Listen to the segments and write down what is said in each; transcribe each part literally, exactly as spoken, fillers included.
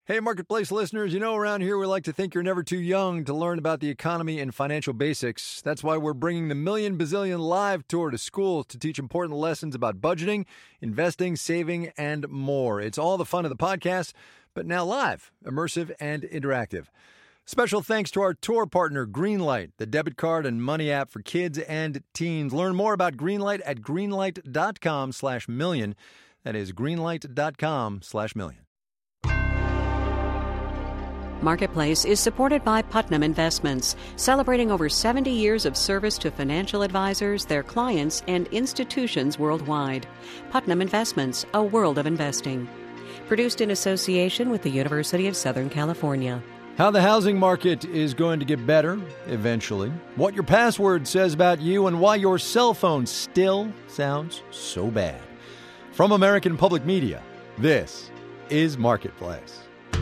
Hey, Marketplace listeners, you know around here we like to think you're never too young to learn about the economy and financial basics. That's why we're bringing the Million Bazillion Live Tour to schools to teach important lessons about budgeting, investing, saving, and more. It's all the fun of the podcast, but now live, immersive, and interactive. Special thanks to our tour partner, Greenlight, the debit card and money app for kids and teens. Learn more about Greenlight at greenlight.com slash million. That is greenlight.com slash million. Marketplace is supported by Putnam Investments, celebrating over seventy years of service to financial advisors, their clients, and institutions worldwide. Putnam Investments, a world of investing. Produced in association with the University of Southern California. How the housing market is going to get better eventually. What your password says about you and why your cell phone still sounds so bad. From American Public Media, this is Marketplace.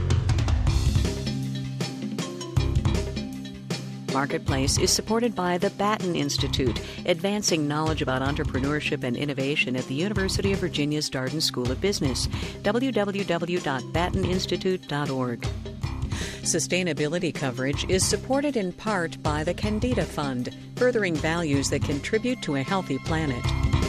Marketplace is supported by the Batten Institute, advancing knowledge about entrepreneurship and innovation at the University of Virginia's Darden School of Business. w w w dot batten institute dot org. Sustainability coverage is supported in part by the Candida Fund, furthering values that contribute to a healthy planet.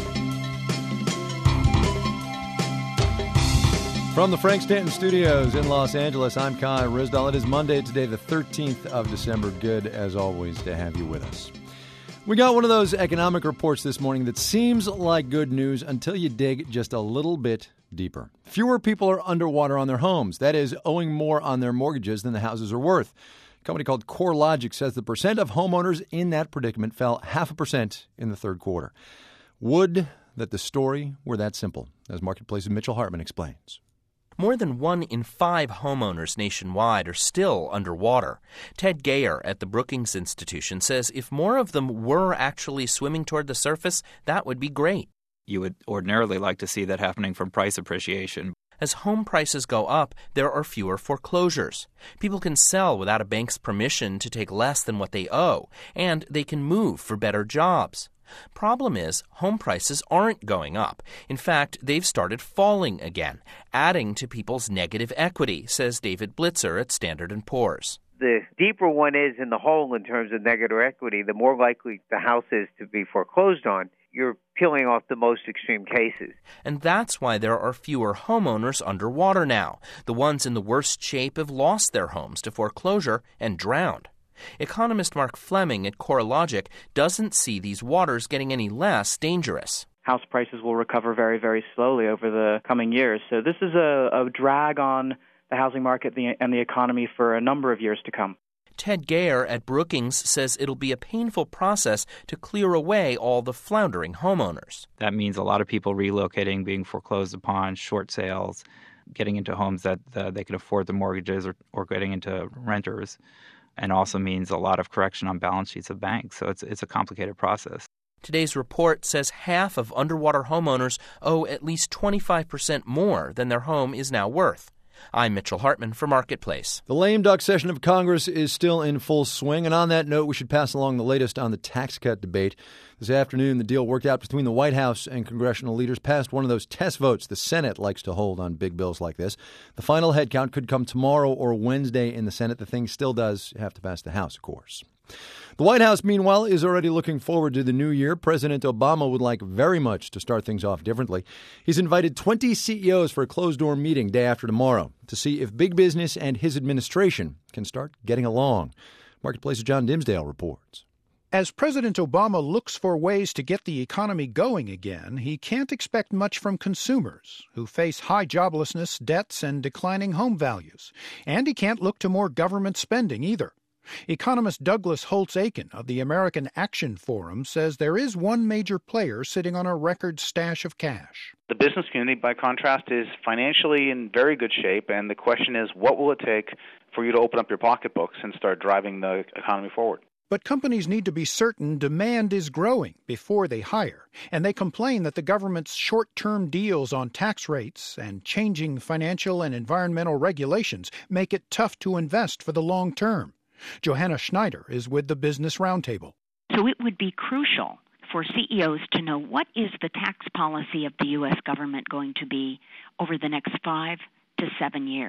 From the Frank Stanton Studios in Los Angeles, I'm Kai Ryssdal. It is Monday today, the thirteenth of December. Good, as always, to have you with us. We got one of those economic reports this morning that seems like good news until you dig just a little bit deeper. Fewer people are underwater on their homes. That is, owing more on their mortgages than the houses are worth. A company called CoreLogic says the percent of homeowners in that predicament fell half a percent in the third quarter. Would that the story were that simple, as Marketplace's Mitchell Hartman explains. More than one in five homeowners nationwide are still underwater. Ted Gayer at the Brookings Institution says if more of them were actually swimming toward the surface, that would be great. You would ordinarily like to see that happening from price appreciation. As home prices go up, there are fewer foreclosures. People can sell without a bank's permission to take less than what they owe, and they can move for better jobs. Problem is, home prices aren't going up. In fact, they've started falling again, adding to people's negative equity, says David Blitzer at Standard and Poor's. The deeper one is in the hole in terms of negative equity, the more likely the house is to be foreclosed on. You're peeling off the most extreme cases. And that's why there are fewer homeowners underwater now. The ones in the worst shape have lost their homes to foreclosure and drowned. Economist Mark Fleming at CoreLogic doesn't see these waters getting any less dangerous. House prices will recover very, very slowly over the coming years. So this is a, a drag on the housing market and the economy for a number of years to come. Ted Gayer at Brookings says it'll be a painful process to clear away all the floundering homeowners. That means a lot of people relocating, being foreclosed upon, short sales, getting into homes that uh, they can afford the mortgages or, or getting into renters. And also means a lot of correction on balance sheets of banks. So it's it's a complicated process. Today's report says half of underwater homeowners owe at least twenty-five percent more than their home is now worth. I'm Mitchell Hartman for Marketplace. The lame duck session of Congress is still in full swing. And on that note, we should pass along the latest on the tax cut debate. This afternoon, the deal worked out between the White House and congressional leaders passed one of those test votes the Senate likes to hold on big bills like this. The final head count could come tomorrow or Wednesday in the Senate. The thing still does have to pass the House, of course. The White House, meanwhile, is already looking forward to the new year. President Obama would like very much to start things off differently. He's invited twenty C E Os for a closed-door meeting day after tomorrow to see if big business and his administration can start getting along. Marketplace's John Dimsdale reports. As President Obama looks for ways to get the economy going again, he can't expect much from consumers, who face high joblessness, debts, and declining home values. And he can't look to more government spending either. Economist Douglas Holtz-Eakin of the American Action Forum says there is one major player sitting on a record stash of cash. The business community, by contrast, is financially in very good shape, and the question is, what will it take for you to open up your pocketbooks and start driving the economy forward? But companies need to be certain demand is growing before they hire, and they complain that the government's short-term deals on tax rates and changing financial and environmental regulations make it tough to invest for the long term. Johanna Schneider is with the Business Roundtable. So it would be crucial for C E Os to know what is the tax policy of the U S government going to be over the next five to seven years.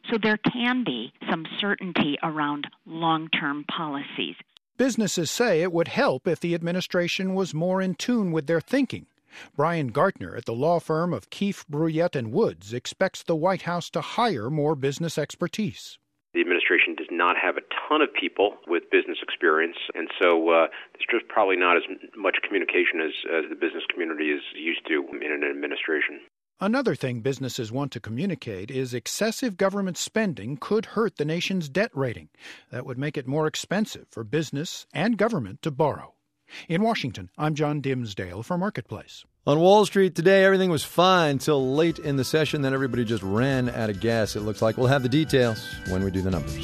So there can be some certainty around long-term policies. Businesses say it would help if the administration was more in tune with their thinking. Brian Gartner at the law firm of Keefe, Bruyette and Woods expects the White House to hire more business expertise. The administration does not have a ton of people with business experience, and so uh, there's just probably not as much communication as, as the business community is used to in an administration. Another thing businesses want to communicate is excessive government spending could hurt the nation's debt rating. That would make it more expensive for business and government to borrow. In Washington, I'm John Dimsdale for Marketplace. On Wall Street today, everything was fine till late in the session. Then everybody just ran out of gas, it looks like. We'll have the details when we do the numbers.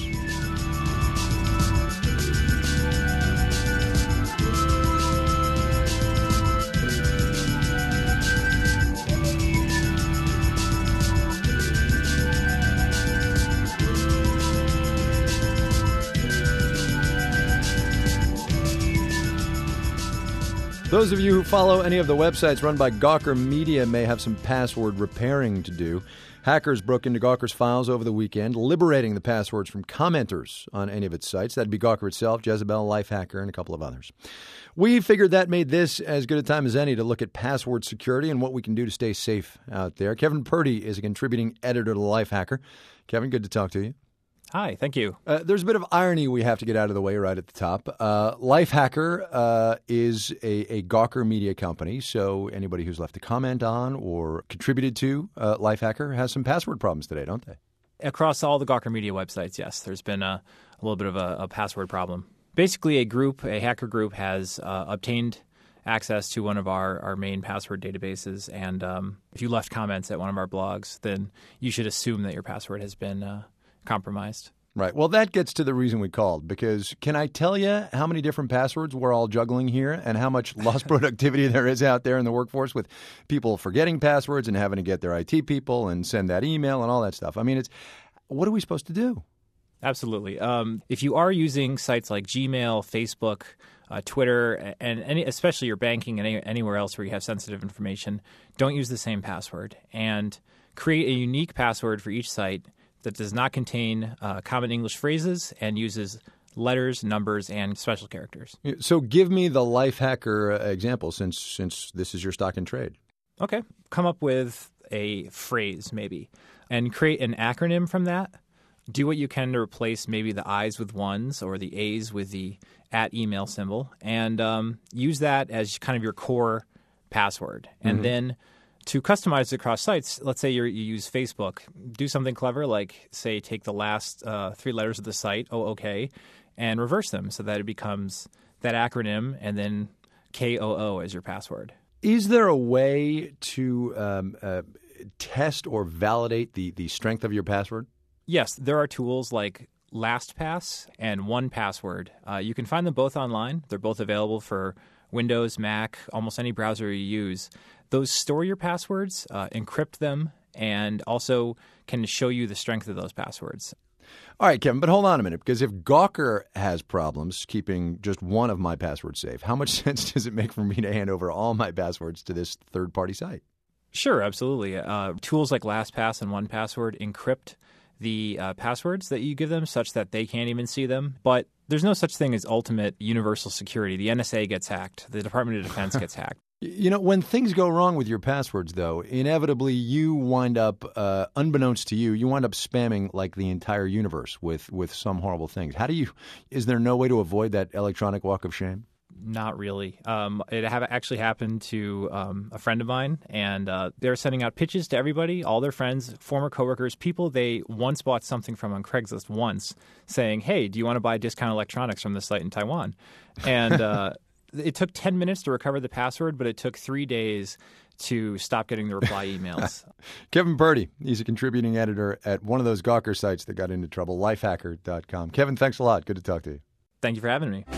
Those of you who follow any of the websites run by Gawker Media may have some password repairing to do. Hackers broke into Gawker's files over the weekend, liberating the passwords from commenters on any of its sites. That'd be Gawker itself, Jezebel, Lifehacker, and a couple of others. We figured that made this as good a time as any to look at password security and what we can do to stay safe out there. Kevin Purdy is a contributing editor to Lifehacker. Kevin, good to talk to you. Hi, thank you. Uh, there's a bit of irony we have to get out of the way right at the top. Uh, Lifehacker uh, is a, a Gawker Media company, so anybody who's left a comment on or contributed to uh, Lifehacker has some password problems today, don't they? Across all the Gawker Media websites, yes, there's been a, a little bit of a, a password problem. Basically, a group, a hacker group, has uh, obtained access to one of our, our main password databases, and um, if you left comments at one of our blogs, then you should assume that your password has been uh, compromised. Right. Well, that gets to the reason we called, because can I tell you how many different passwords we're all juggling here and how much lost productivity there is out there in the workforce with people forgetting passwords and having to get their I T people and send that email and all that stuff? I mean, it's what are we supposed to do? Absolutely. Um, if you are using sites like Gmail, Facebook, uh, Twitter, and any, especially your banking and any, anywhere else where you have sensitive information, don't use the same password, and create a unique password for each site that does not contain uh, common English phrases and uses letters, numbers, and special characters. So give me the Lifehacker example, since since this is your stock in trade. Okay. Come up with a phrase, maybe, and create an acronym from that. Do what you can to replace maybe the I's with ones or the A's with the at email symbol, and um, use that as kind of your core password. And mm-hmm. then to customize it across sites, let's say you're, you use Facebook, do something clever like, say, take the last uh, three letters of the site, oh, okay, and reverse them so that it becomes that acronym and then K O O as your password. Is there a way to um, uh, test or validate the, the strength of your password? Yes, there are tools like LastPass and one password. Uh, you can find them both online. They're both available for Windows, Mac, almost any browser you use. Those store your passwords, uh, encrypt them, and also can show you the strength of those passwords. All right, Kevin, but hold on a minute, because if Gawker has problems keeping just one of my passwords safe, how much sense does it make for me to hand over all my passwords to this third-party site? Sure, absolutely. Uh, tools like LastPass and one password encrypt the uh, passwords that you give them such that they can't even see them. But there's no such thing as ultimate universal security. The N S A gets hacked. The Department of Defense gets hacked. You know, when things go wrong with your passwords, though, inevitably you wind up, uh, unbeknownst to you, you wind up spamming like the entire universe with, with some horrible things. How do you – is there no way to avoid that electronic walk of shame? Not really. Um, it have actually happened to um, a friend of mine, and uh, they're sending out pitches to everybody, all their friends, former coworkers, people they once bought something from on Craigslist once, saying, hey, do you want to buy discount electronics from this site in Taiwan? And uh, it took ten minutes to recover the password, but it took three days to stop getting the reply emails. Kevin Purdy, he's a contributing editor at one of those Gawker sites that got into trouble, lifehacker dot com. Kevin, thanks a lot. Good to talk to you. Thank you for having me.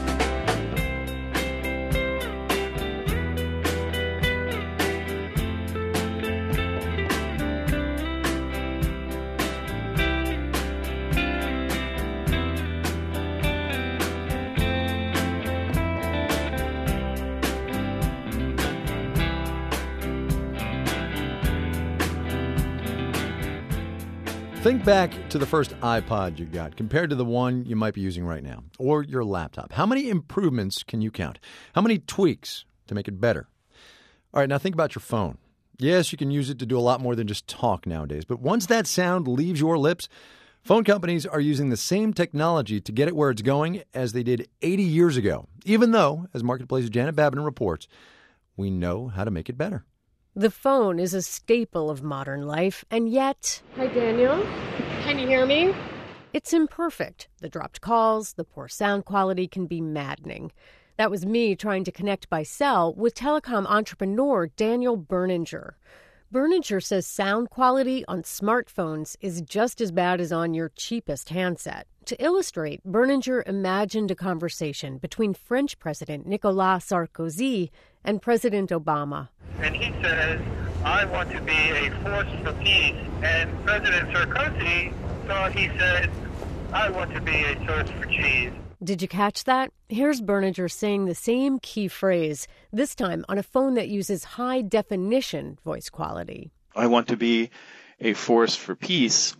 Think back to the first iPod you got compared to the one you might be using right now, or your laptop. How many improvements can you count? How many tweaks to make it better? All right, now think about your phone. Yes, you can use it to do a lot more than just talk nowadays, but once that sound leaves your lips, phone companies are using the same technology to get it where it's going as they did eighty years ago, even though, as Marketplace's Janet Babin reports, we know how to make it better. The phone is a staple of modern life, and yet... Hi, Daniel. Can you hear me? It's imperfect. The dropped calls, the poor sound quality can be maddening. That was me trying to connect by cell with telecom entrepreneur Daniel Berninger. Berninger says sound quality on smartphones is just as bad as on your cheapest handset. To illustrate, Berninger imagined a conversation between French President Nicolas Sarkozy and President Obama. And he says, I want to be a force for peace. And President Sarkozy thought he said, I want to be a source for cheese. Did you catch that? Here's Berninger saying the same key phrase, this time on a phone that uses high-definition voice quality. I want to be a force for peace.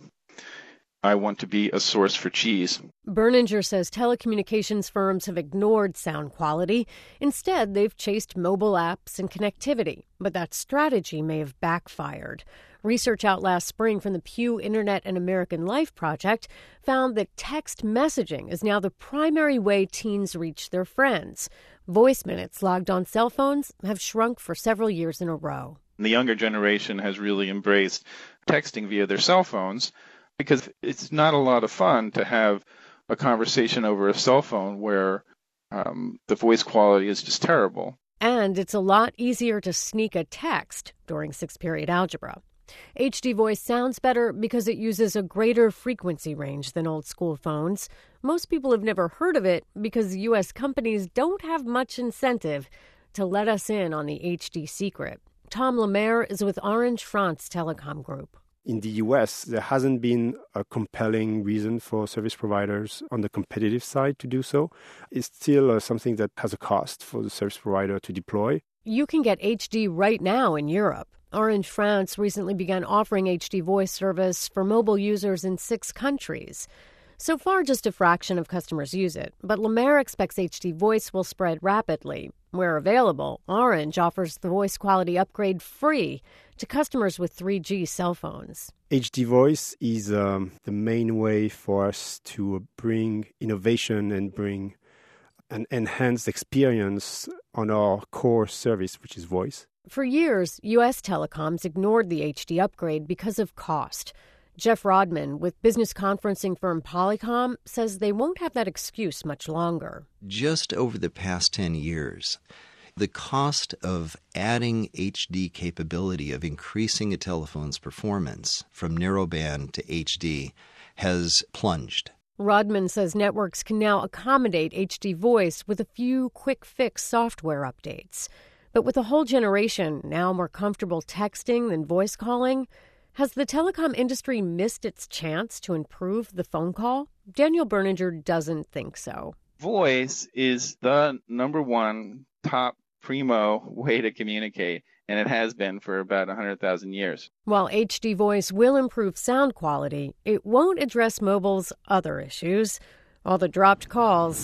I want to be a source for cheese. Berninger says telecommunications firms have ignored sound quality. Instead, they've chased mobile apps and connectivity. But that strategy may have backfired. Research out last spring from the Pew Internet and American Life Project found that text messaging is now the primary way teens reach their friends. Voice minutes logged on cell phones have shrunk for several years in a row. The younger generation has really embraced texting via their cell phones because it's not a lot of fun to have a conversation over a cell phone where um, the voice quality is just terrible. And it's a lot easier to sneak a text during sixth-period algebra. H D Voice sounds better because it uses a greater frequency range than old-school phones. Most people have never heard of it because U S companies don't have much incentive to let us in on the H D secret. Tom Lemaire is with Orange France Telecom Group. In the U S, there hasn't been a compelling reason for service providers on the competitive side to do so. It's still uh, something that has a cost for the service provider to deploy. You can get H D right now in Europe. Orange France recently began offering H D Voice service for mobile users in six countries. So far, just a fraction of customers use it, but Lemaire expects H D Voice will spread rapidly. Where available, Orange offers the voice quality upgrade free to customers with three G cell phones. H D Voice is um, the main way for us to bring innovation and bring an enhanced experience on our core service, which is voice. For years, U S telecoms ignored the H D upgrade because of cost. Jeff Rodman with business conferencing firm Polycom says they won't have that excuse much longer. Just over the past ten years, the cost of adding H D capability, of increasing a telephone's performance from narrowband to H D, has plunged. Rodman says networks can now accommodate H D Voice with a few quick-fix software updates. But with a whole generation now more comfortable texting than voice calling, has the telecom industry missed its chance to improve the phone call? Daniel Berninger doesn't think so. Voice is the number one top primo way to communicate, and it has been for about one hundred thousand years. While H D Voice will improve sound quality, it won't address mobile's other issues, all the dropped calls.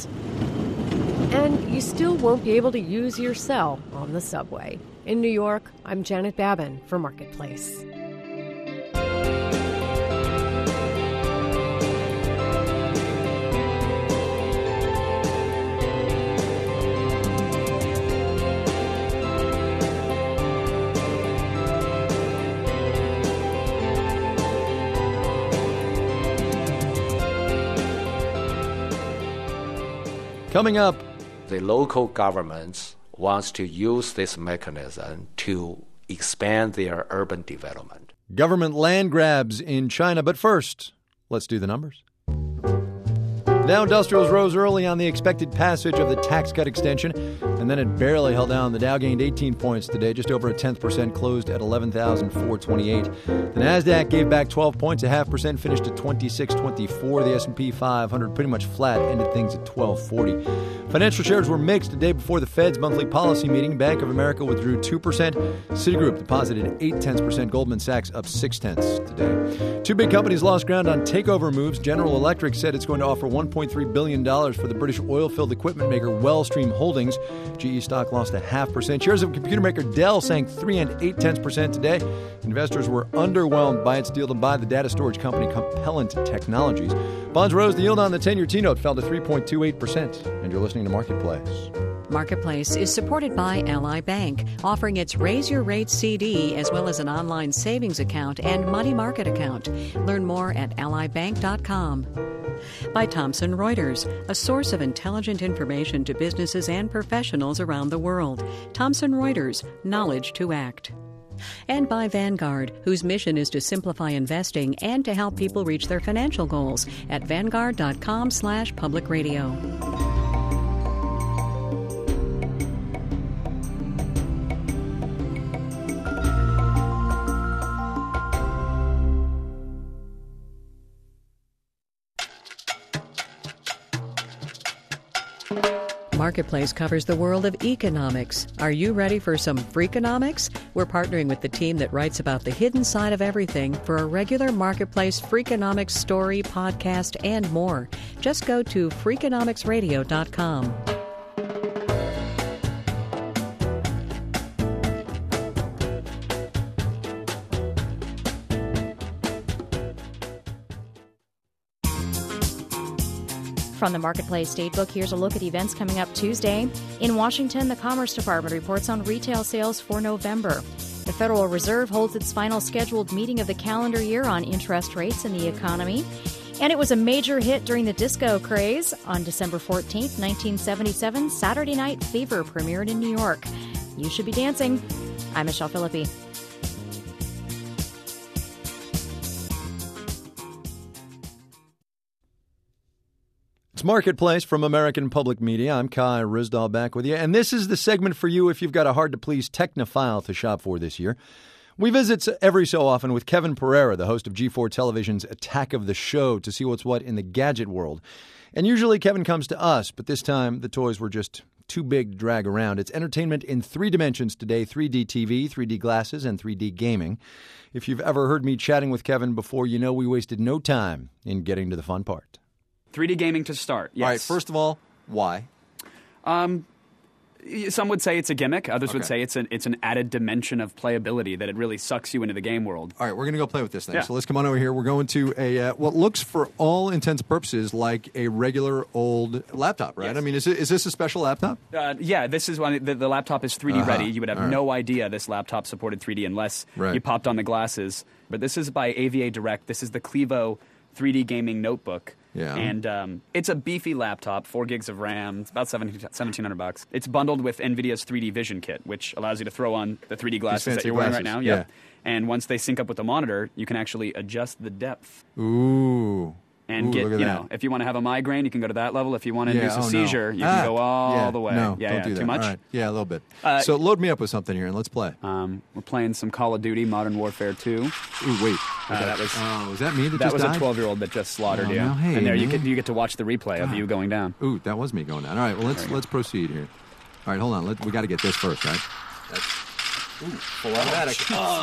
And you still won't be able to use your cell on the subway. In New York, I'm Janet Babin for Marketplace. Coming up, the local governments wants to use this mechanism to expand their urban development. Government land grabs in China. But first, let's do the numbers. Dow Industrials rose early on the expected passage of the tax cut extension. and then it barely held down. The Dow gained eighteen points today, just over a tenth percent, closed at eleven thousand four hundred twenty-eight. The Nasdaq gave back twelve points, a half percent, finished at twenty-six twenty-four. The S and P five hundred pretty much flat, ended things at twelve forty. Financial shares were mixed the day before the Fed's monthly policy meeting. Bank of America withdrew two percent. Citigroup deposited eight tenths percent. Goldman Sachs up six tenths today. Two big companies lost ground on takeover moves. General Electric said it's going to offer one point three billion dollars for the British oil-filled equipment maker Wellstream Holdings. G E stock lost a half percent. Shares of computer maker Dell sank three and eight tenths percent today. Investors were underwhelmed by its deal to buy the data storage company Compellent Technologies. Bonds rose. The yield on the ten-year T-note fell to three point two eight percent. And you're listening to Marketplace. Marketplace is supported by Ally Bank, offering its Raise Your Rates C D as well as an online savings account and money market account. Learn more at ally bank dot com. By Thomson Reuters, a source of intelligent information to businesses and professionals around the world. Thomson Reuters, knowledge to act. And by Vanguard, whose mission is to simplify investing and to help people reach their financial goals at vanguard dot com slash public radio. Marketplace covers the world of economics. Are you ready for some Freakonomics? We're partnering with the team that writes about the hidden side of everything for a regular Marketplace Freakonomics story, podcast, and more. Just go to freakonomics radio dot com. From the Marketplace Datebook, here's a look at events coming up Tuesday. In Washington, the Commerce Department reports on retail sales for November. The Federal Reserve holds its final scheduled meeting of the calendar year on interest rates and the economy. And it was a major hit during the disco craze. On December fourteenth, nineteen seventy-seven, Saturday Night Fever premiered in New York. You should be dancing. I'm Michelle Philippi. It's Marketplace from American Public Media. I'm Kai Ryssdal back with you. And this is the segment for you if you've got a hard-to-please technophile to shop for this year. We visit every so often with Kevin Pereira, the host of G four Television's Attack of the Show, to see what's what in the gadget world. And usually Kevin comes to us, but this time the toys were just too big to drag around. It's entertainment in three dimensions today, three D T V, three D glasses, and three D gaming. If you've ever heard me chatting with Kevin before, you know we wasted no time in getting to the fun part. three D gaming to start, yes. All right, first of all, why? Um, some would say it's a gimmick. Others Okay. would say it's an, it's an added dimension of playability, that it really sucks you into the game world. All right, we're going to go play with this thing. Yeah. So let's come on over here. We're going to a uh, what looks, for all intents and purposes, like a regular old laptop, right? Yes. I mean, is, it, is this a special laptop? Uh, yeah, this is one. The, the laptop is three D Uh-huh. ready. You would have All right. no idea this laptop supported three D unless Right. you popped on the glasses. But this is by A V A Direct. This is the Clevo three D gaming notebook. Yeah. And um, it's a beefy laptop, four gigs of RAM. It's about seventeen hundred bucks. It's bundled with NVIDIA's three D Vision Kit, which allows you to throw on the three D glasses that fancy you're wearing right glasses, now. yeah. Yep. And once they sync up with the monitor, you can actually adjust the depth. Ooh. And Ooh, get, look at you that. know, if you want to have a migraine, you can go to that level. If you want to Yeah, induce a oh, no. seizure, you Ah, can go all yeah, the way. No, yeah, don't yeah. do that. Too much? All right. Yeah, a little bit. Uh, so load me up with something here, and let's play. Um, we're playing some Call of Duty Modern Warfare two. Ooh, wait. Uh, that was oh, was that me that, that just was died? a twelve-year-old that just slaughtered Oh, you. no. Hey, and there you man. get you get to watch the replay of God. you going down. Ooh, that was me going down. All right, well, let's let's proceed here. All right, hold on. Let, we got to get this first, right? That's, ooh, full automatic.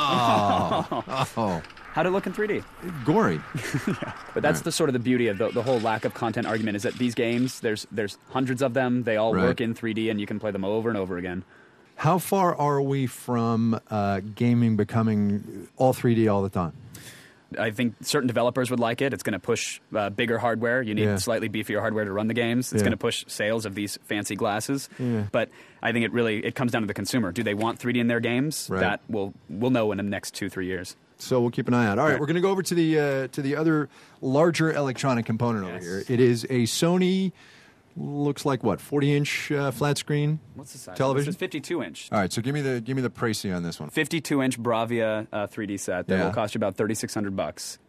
Oh. oh. How'd it look in three D? Gory. yeah. But that's Right. the sort of the beauty of the, the whole lack of content argument is that these games, there's there's hundreds of them. They all Right. work in three D, and you can play them over and over again. How far are we from uh, gaming becoming all three D all the time? I think certain developers would like it. It's going to push uh, bigger hardware. You need Yeah. slightly beefier hardware to run the games. It's Yeah. going to push sales of these fancy glasses. Yeah. But I think it really it comes down to the consumer. Do they want three D in their games? Right. That we'll we'll know in the next two three years. So we'll keep an eye out. All right, Right. we're going to go over to the uh, to the other larger electronic component over here. It is a Sony, looks like what, forty inch uh, flat screen What's the size? television? This is fifty-two inch. All right, so give me the give me the pricing on this one. fifty-two inch Bravia uh, three D set that Yeah. will cost you about thirty-six hundred bucks.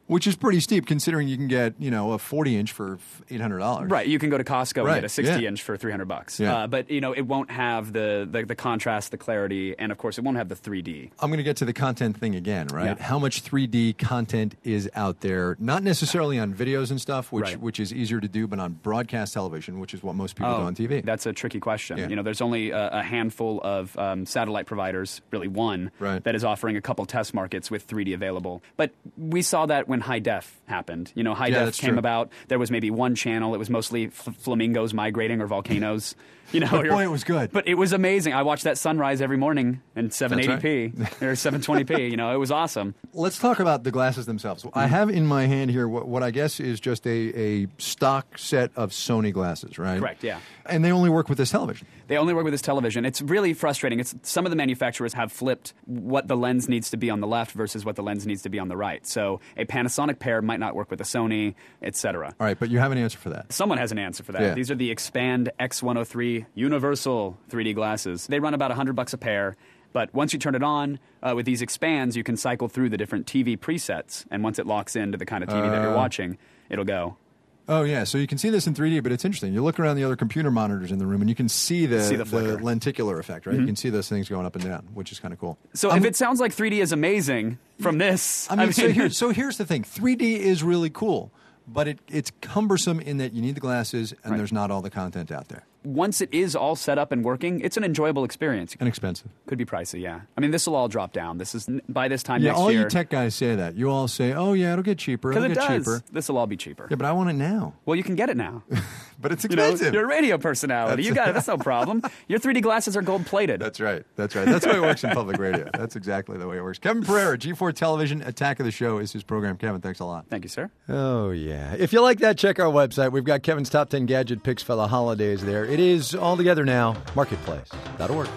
Which is pretty steep considering you can get, you know, a forty inch for eight hundred dollars. Right. You can go to Costco right. and get a sixty yeah. inch for three hundred bucks. Yeah. Uh, but, you know, it won't have the, the, the contrast, the clarity, and, of course, it won't have the three D. I'm going to get to the content thing again, right? Yeah. How much three D content is out there, not necessarily on videos and stuff, which Right. which is easier to do, but on broadcast television, which is what most people oh, do on T V. That's a tricky question. Yeah. You know, there's only a, a handful of um, satellite providers, really one, right. that is offering a couple test markets with three D available. But we saw that when high def happened. You know, high Yeah, def that's came true. about. There was maybe one channel. It was mostly f- flamingos migrating or volcanoes. You know, But boy, it was good. But it was amazing. I watched that sunrise every morning in seven eighty p or seven twenty p. You know, it was awesome. Let's talk about the glasses themselves. Mm-hmm. I have in my hand here what, what I guess is just a, a stock set of Sony glasses, right? Correct, yeah. And they only work with this television. They only work with this television. It's really frustrating. It's some of the manufacturers have flipped what the lens needs to be on the left versus what the lens needs to be on the right. So a Panasonic pair might not work with a Sony, et cetera. All right, but you have an answer for that. Someone has an answer for that. Yeah. These are the Expand X one oh three Universal three D glasses. They run about one hundred bucks a pair. But once you turn it on, uh, with these Expands, you can cycle through the different T V presets. And once it locks into the kind of T V uh, that you're watching, it'll go. Oh, yeah. So you can see this in three D, but it's interesting. You look around the other computer monitors in the room, and you can see the, see the, the lenticular effect, right? Mm-hmm. You can see those things going up and down, which is kind of cool. So I'm, if it sounds like three D is amazing from this... I mean, I mean so, here, so here's the thing. three D is really cool, but it, it's cumbersome in that you need the glasses, and right. there's not all the content out there. Once it is all set up and working, it's an enjoyable experience. And expensive. Could be pricey, yeah. I mean, this will all drop down. This is by this time yeah, next all year. you tech guys say that. You all say, "Oh yeah, it'll get cheaper. It'll Because it get does. cheaper." This will all be cheaper. Yeah, but I want it now. Well, you can get it now. But it's You know, expensive. you're a radio personality. That's you got it. That's no problem. Your three D glasses are gold plated. That's right. That's right. That's the way it works in public radio. That's exactly the way it works. Kevin Pereira, G four Television, Attack of the Show is his program. Kevin, thanks a lot. Thank you, sir. Oh, yeah. If you like that, check our website. We've got Kevin's top ten gadget picks for the holidays there. It is all together now, marketplace dot org.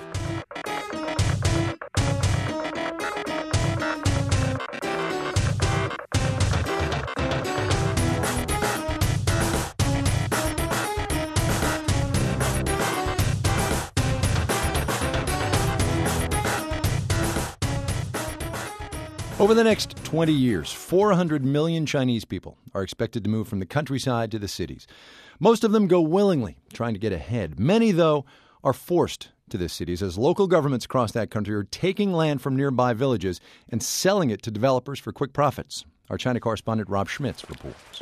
Over the next twenty years, four hundred million Chinese people are expected to move from the countryside to the cities. Most of them go willingly, trying to get ahead. Many, though, are forced to the cities as local governments across that country are taking land from nearby villages and selling it to developers for quick profits. Our China correspondent Rob Schmitz reports.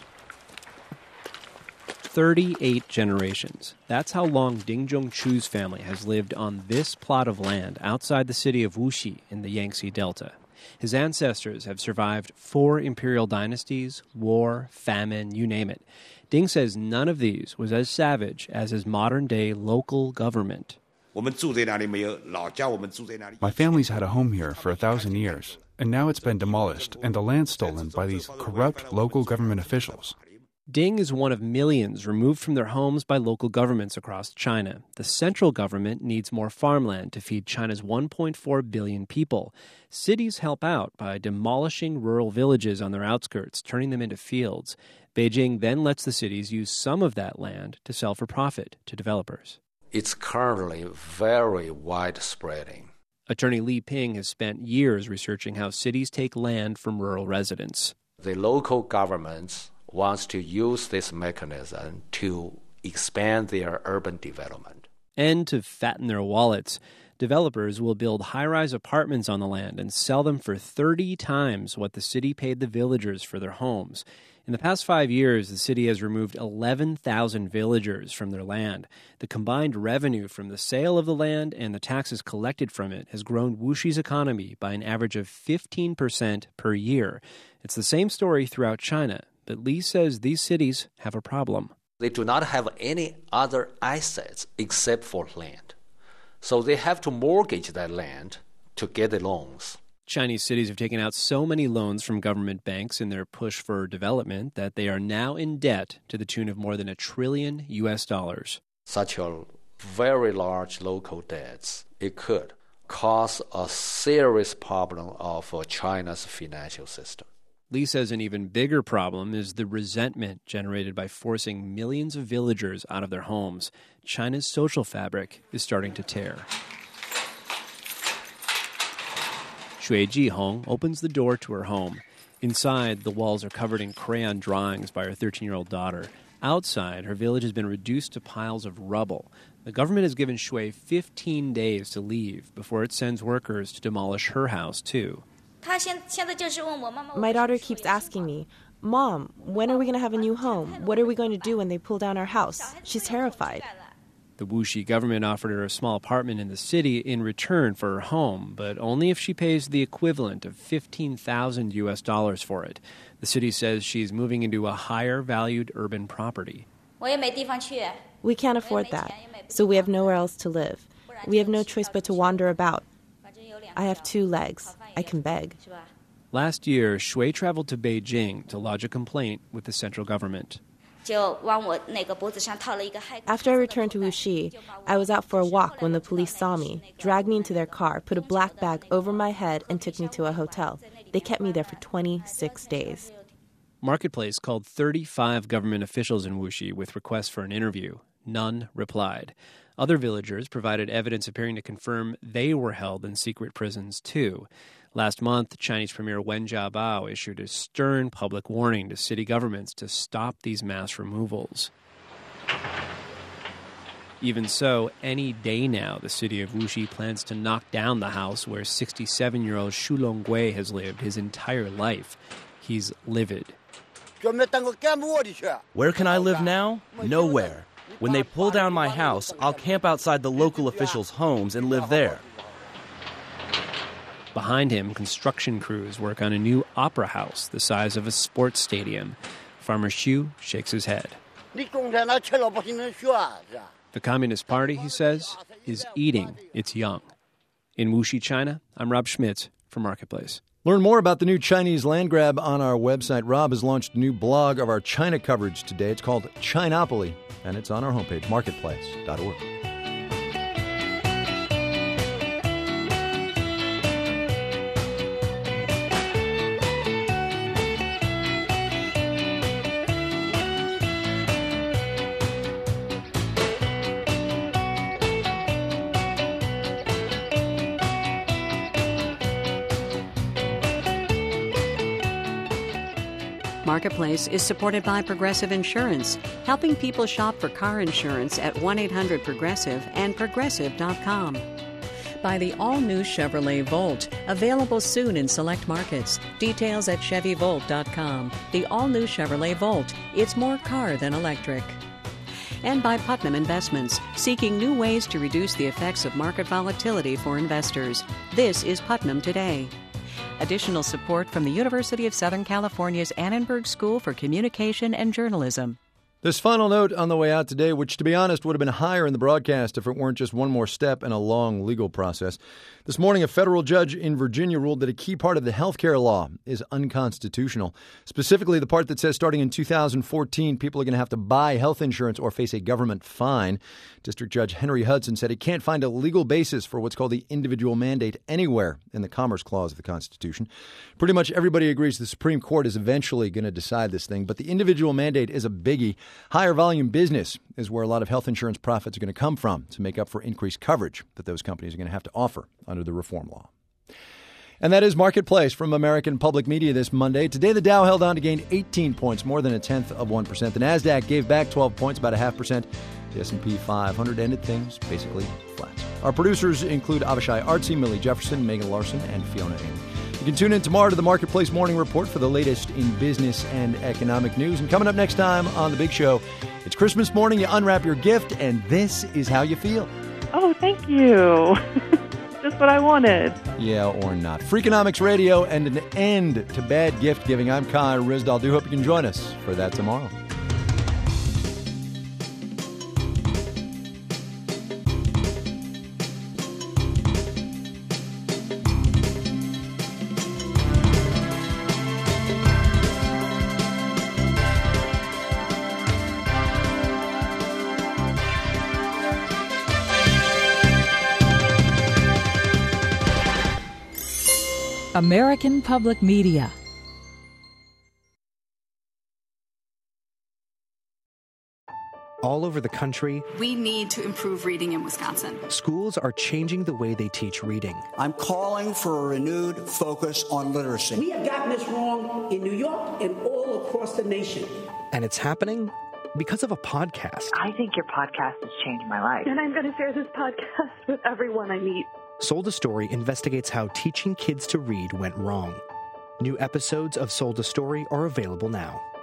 thirty-eight generations. That's how long Ding Zhongchu's family has lived on this plot of land outside the city of Wuxi in the Yangtze Delta. His ancestors have survived four imperial dynasties, war, famine, you name it. Ding says none of these was as savage as his modern-day local government. My family's had a home here for a thousand years, and now it's been demolished and the land stolen by these corrupt local government officials. Ding is one of millions removed from their homes by local governments across China. The central government needs more farmland to feed China's one point four billion people. Cities help out by demolishing rural villages on their outskirts, turning them into fields. Beijing then lets the cities use some of that land to sell for profit to developers. It's currently very widespreading. Attorney Li Ping has spent years researching how cities take land from rural residents. The local governments wants to use this mechanism to expand their urban development. And to fatten their wallets, developers will build high-rise apartments on the land and sell them for thirty times what the city paid the villagers for their homes. In the past five years, the city has removed eleven thousand villagers from their land. The combined revenue from the sale of the land and the taxes collected from it has grown Wuxi's economy by an average of fifteen percent per year. It's the same story throughout China. But Li says these cities have a problem. They do not have any other assets except for land. So they have to mortgage that land to get the loans. Chinese cities have taken out so many loans from government banks in their push for development that they are now in debt to the tune of more than a trillion U S dollars. Such a very large local debts, it could cause a serious problem of China's financial system. Li says an even bigger problem is the resentment generated by forcing millions of villagers out of their homes. China's social fabric is starting to tear. Xue Jihong opens the door to her home. Inside, the walls are covered in crayon drawings by her thirteen-year-old daughter. Outside, her village has been reduced to piles of rubble. The government has given Shui fifteen days to leave before it sends workers to demolish her house, too. My daughter keeps asking me, Mom, when are we going to have a new home? What are we going to do when they pull down our house? She's terrified. The Wuxi government offered her a small apartment in the city in return for her home, but only if she pays the equivalent of fifteen thousand U S dollars for it. The city says she's moving into a higher-valued urban property. We can't afford that, so we have nowhere else to live. We have no choice but to wander about. I have two legs. I can beg. Last year, Shui traveled to Beijing to lodge a complaint with the central government. After I returned to Wuxi, I was out for a walk when the police saw me, dragged me into their car, put a black bag over my head, and took me to a hotel. They kept me there for twenty-six days. Marketplace called thirty-five government officials in Wuxi with requests for an interview. None replied. Other villagers provided evidence appearing to confirm they were held in secret prisons, too. Last month, Chinese Premier Wen Jiabao issued a stern public warning to city governments to stop these mass removals. Even so, any day now, the city of Wuxi plans to knock down the house where sixty-seven-year-old Xu Longgui has lived his entire life. He's livid. Where can I live now? Nowhere. When they pull down my house, I'll camp outside the local officials' homes and live there. Behind him, construction crews work on a new opera house the size of a sports stadium. Farmer Xu shakes his head. The Communist Party, he says, is eating its young. In Wuxi, China, I'm Rob Schmitz for Marketplace. Learn more about the new Chinese land grab on our website. Rob has launched a new blog of our China coverage today. It's called Chinopoly, and it's on our homepage, marketplace dot org. Marketplace is supported by Progressive Insurance, helping people shop for car insurance at one eight hundred progressive and progressive dot com. By the all-new Chevrolet Volt, available soon in select markets. Details at chevy volt dot com. The all-new Chevrolet Volt. It's more car than electric. And by Putnam Investments, seeking new ways to reduce the effects of market volatility for investors. This is Putnam Today. Additional support from the University of Southern California's Annenberg School for Communication and Journalism. This final note on the way out today, which to be honest would have been higher in the broadcast if it weren't just one more step in a long legal process. This morning, a federal judge in Virginia ruled that a key part of the health care law is unconstitutional. Specifically, the part that says starting in two thousand fourteen, people are going to have to buy health insurance or face a government fine. District Judge Henry Hudson said he can't find a legal basis for what's called the individual mandate anywhere in the Commerce Clause of the Constitution. Pretty much everybody agrees the Supreme Court is eventually going to decide this thing, but the individual mandate is a biggie. Higher volume business is where a lot of health insurance profits are going to come from to make up for increased coverage that those companies are going to have to offer under the reform law. And that is Marketplace from American Public Media this Monday. Today, the Dow held on to gain eighteen points, more than a tenth of one percent. The NASDAQ gave back twelve points, about a half percent. The S and P five hundred ended things basically flat. Our producers include Avishai Artsy, Millie Jefferson, Megan Larson, and Fiona Amy. You can tune in tomorrow to the Marketplace Morning Report for the latest in business and economic news. And coming up next time on The Big Show, it's Christmas morning, you unwrap your gift, and this is how you feel. Oh, thank you. Just what I wanted. Yeah, or not. Freakonomics Radio and an end to bad gift giving. I'm Kai Ryssdal. Do hope you can join us for that tomorrow. American Public Media. all over the country. We need to improve reading in Wisconsin. Schools are changing the way they teach reading. I'm calling for a renewed focus on literacy. We have gotten this wrong in New York and all across the nation. And it's happening because of a podcast. I think your podcast has changed my life. And I'm going to share this podcast with everyone I meet. Sold a Story investigates how teaching kids to read went wrong. New episodes of Sold a Story are available now.